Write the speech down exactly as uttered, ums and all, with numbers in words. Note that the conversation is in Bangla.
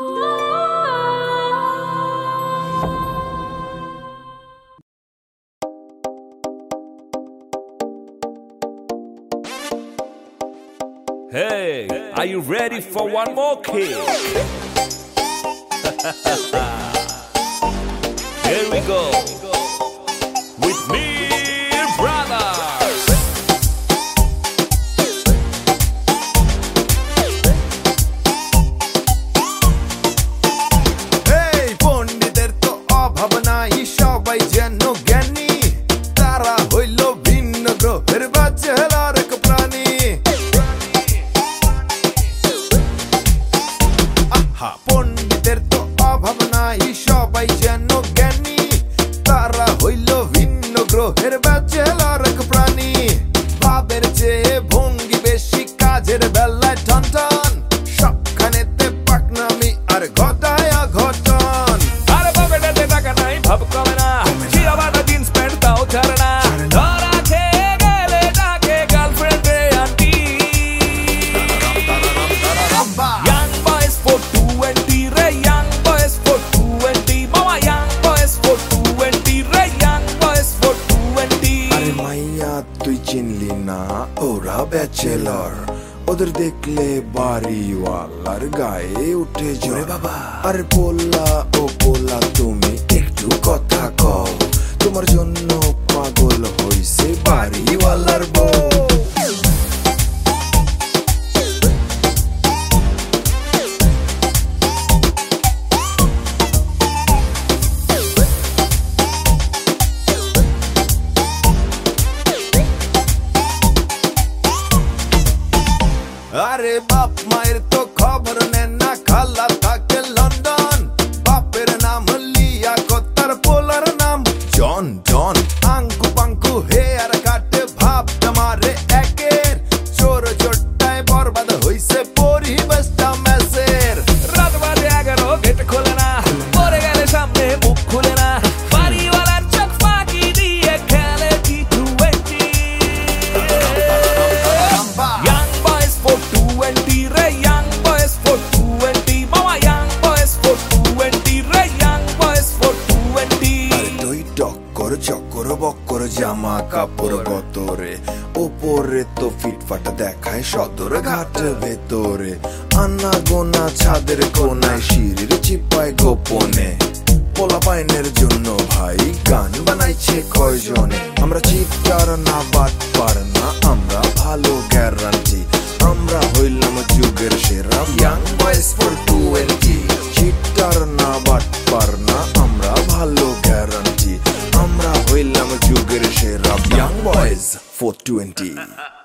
Hey, are you ready for one more kick? Here we go. With me, brothers. Hey, পণ্ডিতের তো অভাব নাই, সবাই যেন জ্ঞানী। তারা হইল ভিন্ন গ্রহের ব্যাচেলর এক প্রাণী। পণ্ডিতের তো অভাব নাই, সবাই যেন জ্ঞানী। তারা হইল ভিন্ন গ্রহের ব্যাচেলর এক প্রাণী। ভাবের চেয়ে ভঙ্গি বেশি, কাজের বেলায় টন টন। সবখানেতে পাকনামি আর ঘটায় অঘটন। আরে পকেটেতে টাকা নাই, ভাব কমে না। চিরা বাঁধা জিন্স প্যান্ট তাও ছাড়ে না। ধরা খেয়ে গেলে ডাকে গার্লফ্রেন্ড রে aunty. Young boys for twenty রে, young boys for twenty, mama young boys for twenty রে, young boys for twenty. আরে মাইয়া তুই চিনলি না, ওরা ব্যাচেলর। ওদের দেখলে বাড়িওয়ালার গায়ে উঠে জোরে বাবা। আরে পোলা ও পোলা তুমি একটু কথা কও, তোমার জন্য পাগল হইছে বাড়িওয়ালার বউ। আরে বাপ মায়ের তো খবর নেন না, খালা থাকে লন্ডন। বাপের নাম লিয়াকত, তার পোলার নাম জন জন। আঙ্কু পাঙ্কু হেয়ার কাটে, ভাবটা মারে একের। চোর চোরটায় বরবাদ হইছে পরিবেশটা মেসের। রাত বাজে এগারো, গেট খোলে না। পরে গেলে সামনে মুখ খুলে না। বাড়িওয়ালার চোখ ফাঁকি দিয়ে খেলে T twenty. Young boys for twenty রে, young boys for twenty, mama young boys for twenty রে, young boys for twenty. তুই টক্কর চক্কর বক্কর, জামা কাপড় বতরে। ওপরে তো ফিটফাটা দেখায় সদর ঘাট ভেতরে। আনা গোনা ছাদের কোনায়, সিঁড়ির চিপায় গোপনে। পোলা পাইনের জন্য ভাই গান বানাইছে কয়জনে। আমরা চিৎকার না বাদ পার না, আমরা ভালো গ্যারান্টি। আমরা হইলাম যুগের সেরা, ইয়াং বয়েস ফর টোয়েন্টি। চিৎকার না বাদ পার না, আমরা ভালো গ্যারান্টি। আমরা হইলাম যুগের সেরা, ইয়াং বয়েস ফর টোয়েন্টি।